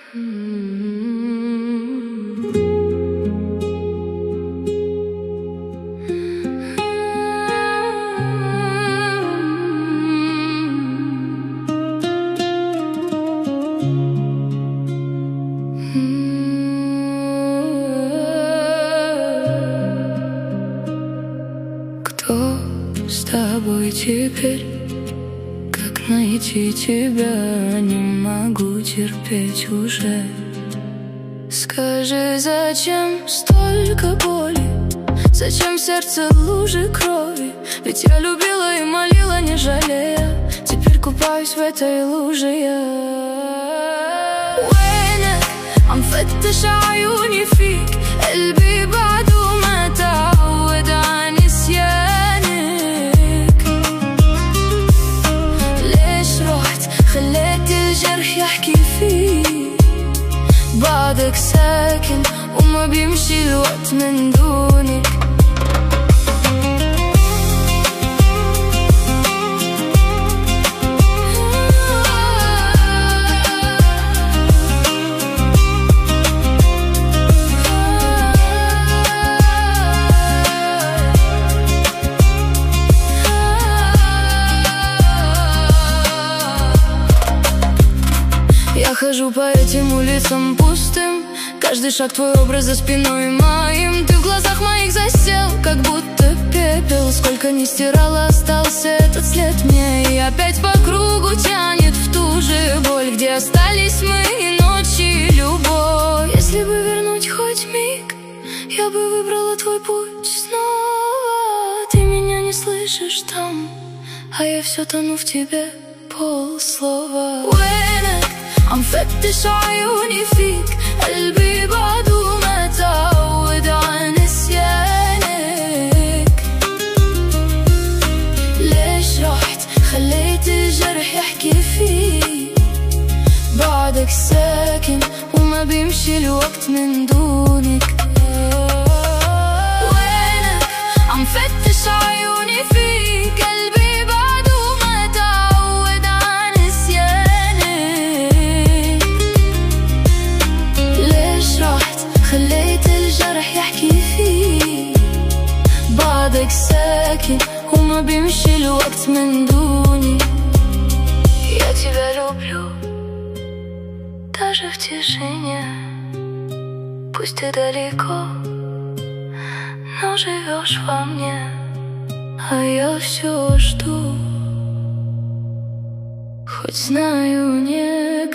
Кто с тобой теперь? Как найти тебя? Не могу терпеть уже. Скажи, зачем столько боли? Зачем в сердце лужи крови? Ведь я любила и молила, не жалея. Теперь купаюсь в этой луже я. وينك عم فتش عيوني فيك قلبي بعده ما تعود عن نسيانك. ليش رحت خليت الجرح يحكي فيك؟ بعدك ساكن وما بيمشي الوقت من دونك. Я хожу по этим улицам пустым, каждый шаг твой образ за спиной моим. Ты в глазах моих засел, как будто пепел. Сколько не стирала, остался этот след мне. И опять по кругу тянет в ту же боль, где остались мы и ночи, и любовь. Если бы вернуть хоть миг, я бы выбрала твой путь снова. Ты меня не слышишь там, а я все тону в тебе полслова. عم فتش عيوني فيك قلبي بعده ما تعود عن نسيانك. ليش رحت خليت الجرح يحكي فيك؟ بعدك ساكن وما بيمشي الوقت من دونك. وينك عم فتش عيوني فيك قلبي بعده ما تعود عن نسيانك. خليت الجرح يحكي فيك؟ بعدك ساكن وما بيمشي الوقت من دوني. Я тебя люблю, даже в тишине. Пусть ты далеко, но живешь во мне, а я все жду. Хоть знаю, не